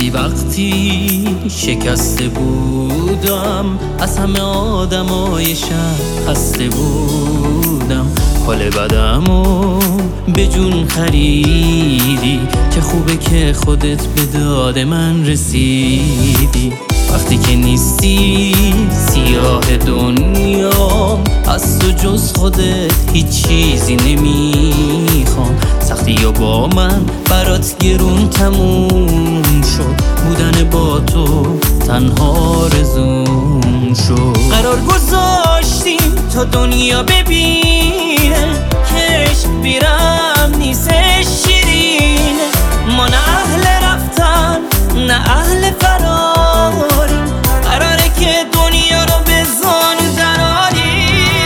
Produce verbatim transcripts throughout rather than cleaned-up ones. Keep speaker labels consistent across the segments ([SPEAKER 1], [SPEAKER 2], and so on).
[SPEAKER 1] ولی وقتی شکسته بودم از همه آدمای شهر خسته بودم. حال بدمو به جون خریدی که خوبه که خودت به داد من رسیدی. وقتی که نیستی سیاه دنیا، از تو جز خودت هیچ چیزی نمیخوام. سختی یا با من برات گرون تموم شد، بودن با تو تنها رزوم شد. قرار گذاشتیم تا دنیا ببینه که عشق بیرم نیستش شیرینه. ما نه اهل رفتن نه اهل فراریم، قراره که دنیا رو به زانو دراریم.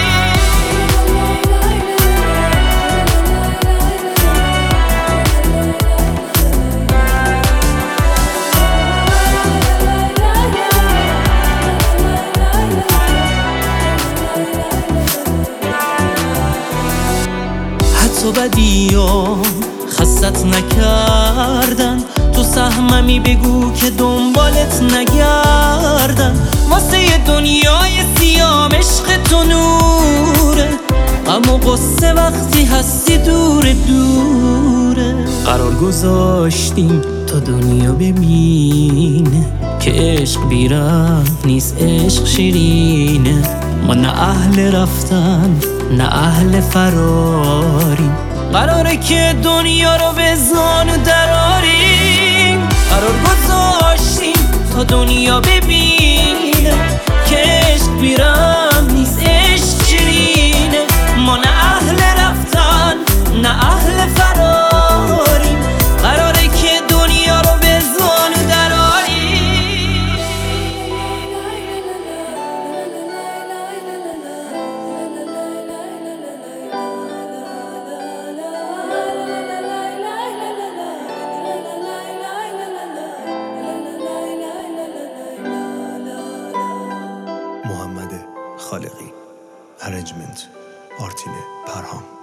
[SPEAKER 1] حتی بدیام خستت نکردن، تو سهممی بگو که دنبالت نگردن. واسه دنیای سیام عشق تو نوره، غم و غصه وقتی هستی دور دوره. قرار گذاشتیم تا دنیا ببینه که عشق بیرم نیست عشق شیرینه. ما نه اهل رفتن نه اهل فراریم، قراره که دنیا رو به زانو دراریم. قرار گذاشتیم تا دنیا ببینه که عشق بیرم نیست عشق شیرینه. ما نه اهل رفتن نه اهل فراریم، قراره که دنیا رو به زانو دراریم.
[SPEAKER 2] محمد خالقی. ارنجمنت آرتین پرهام.